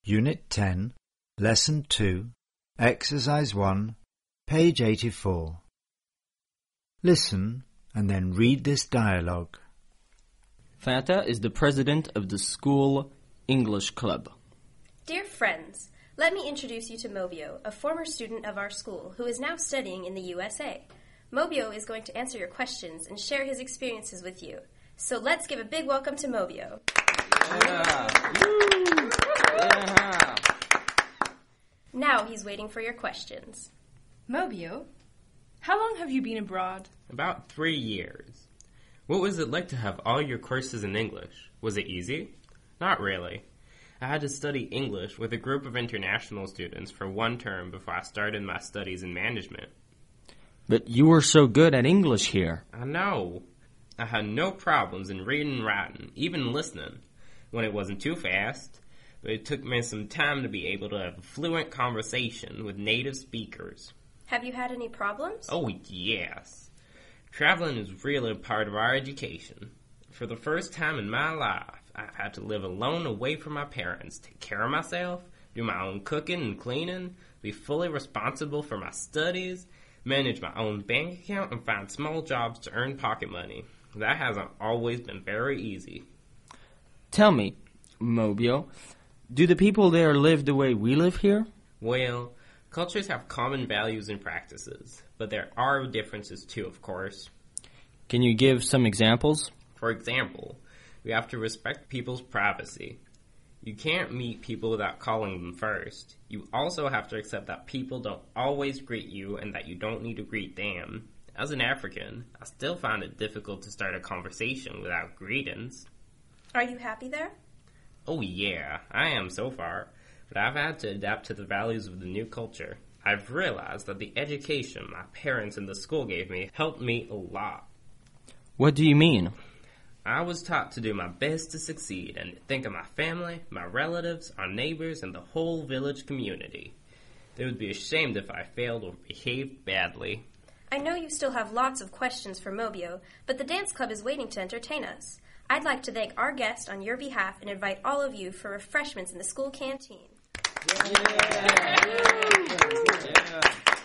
Unit 10, Lesson 2, Exercise 1, page 84. Listen and then read this dialogue. Fanta is the president of the school English club. Dear friends, let me introduce you to Mobio, a former student of our school who is now studying in the USA. Mobio is going to answer your questions and share his experiences with you. So let's give a big welcome to Mobio. Yeah. Now he's waiting for your questions. Mobio, how long have you been abroad? About 3 years. What was it like to have all your courses in English? Was it easy? Not really. I had to study English with a group of international students for 1 term before I started my studies in management. But you were so good at English here. I know. I had no problems in reading and writing, even listening, when it wasn't too fast. But it took me some time to be able to have a fluent conversation with native speakers. Have you had any problems? Oh, yes. Traveling is really a part of our education. For the first time in my life, I had to live alone away from my parents, take care of myself, do my own cooking and cleaning, be fully responsible for my studies, manage my own bank account, and find small jobs to earn pocket money. That hasn't always been very easy. Tell me, Mobio, do the people there live the way we live here? Well, cultures have common values and practices, but there are differences too, of course. Can you give some examples? For example, we have to respect people's privacy. You can't meet people without calling them first. You also have to accept that people don't always greet you and that you don't need to greet them. As an African, I still find it difficult to start a conversation without greetings. Are you happy there? Oh yeah, I am so far, but I've had to adapt to the values of the new culture. I've realized that the education my parents and the school gave me helped me a lot. What do you mean? I was taught to do my best to succeed and think of my family, my relatives, our neighbors, and the whole village community. They would be ashamed if I failed or behaved badly. I know you still have lots of questions for Mobio, but the dance club is waiting to entertain us. I'd like to thank our guest on your behalf and invite all of you for refreshments in the school canteen. Yeah.